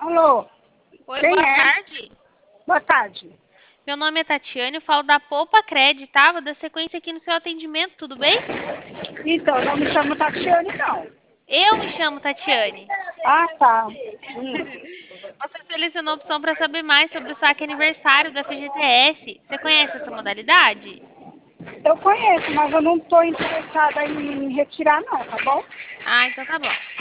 Alô, Oi, quem boa é? tarde. Boa tarde. Meu nome é Tatiane, eu falo da Poupa Cred, tá? Vou dar sequência aqui no seu atendimento, tudo bem? Então, não me chamo Tatiane, não. Eu me chamo Tatiane. Ah, tá. Você selecionou a opção para saber mais sobre o saque aniversário do FGTS. Você conhece essa modalidade? Eu conheço, mas eu não estou interessada em retirar, não, tá bom? Ah, então tá bom.